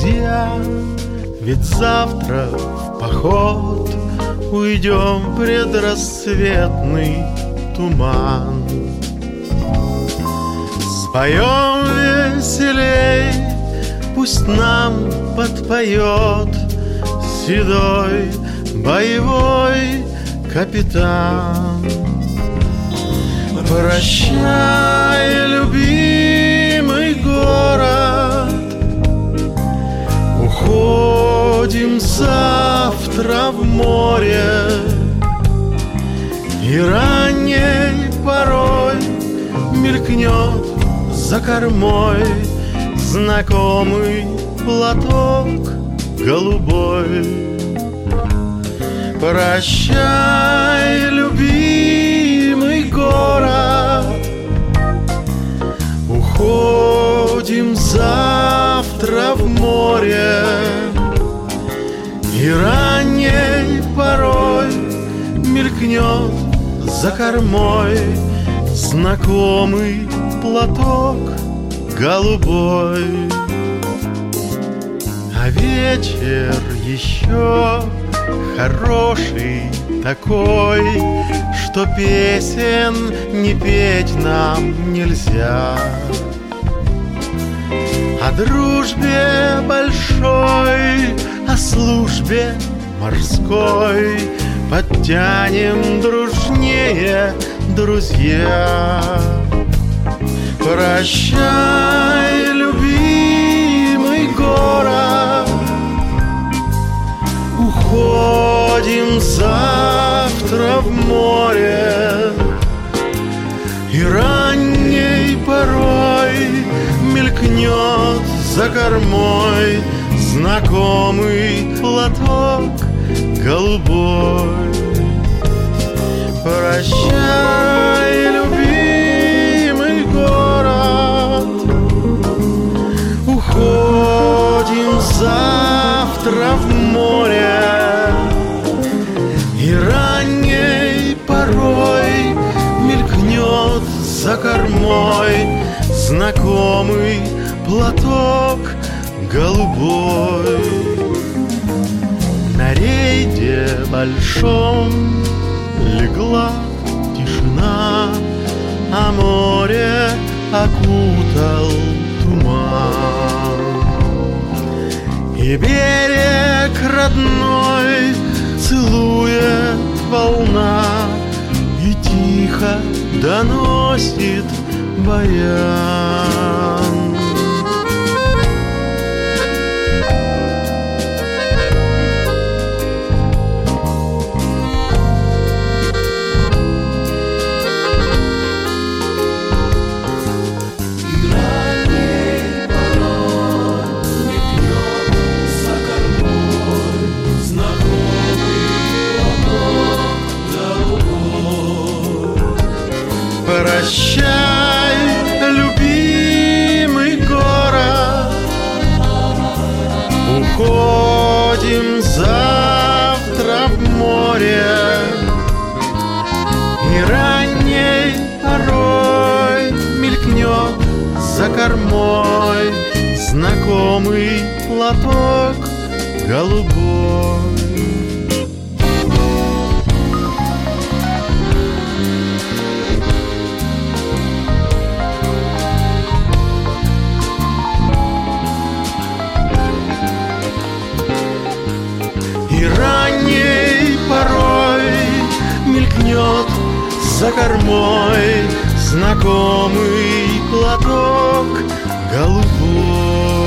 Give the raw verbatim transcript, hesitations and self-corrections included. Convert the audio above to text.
друзья, ведь завтра в поход уйдем предрассветный туман. Споем веселей, пусть нам подпоет седой боевой капитан. Прощай, любимый город, уходим завтра в море, и ранней порой мелькнет за кормой знакомый платок голубой. Прощай, любимый город, уходим завтра в море, и ранней порой мелькнет за кормой знакомый платок голубой. А вечер еще хороший такой, что песен не петь нам нельзя. О дружбе большой, о службе морской подтянем дружнее, друзья. Прощай, любимый город, уходим завтра в море, и ранней порой мелькнет за кормой знакомый платок голубой. Прощай, любимый город, уходим завтра в море, и ранней порой мелькнет за кормой знакомый платок голубой. На рейде большом легла тишина, а море окутал туман. И берег родной целует волна, и тихо доносит баян. Прощай, любимый город, уходим завтра в море, и ранней порой мелькнет за кормой знакомый платок голубой. За кормой знакомый платок голубой.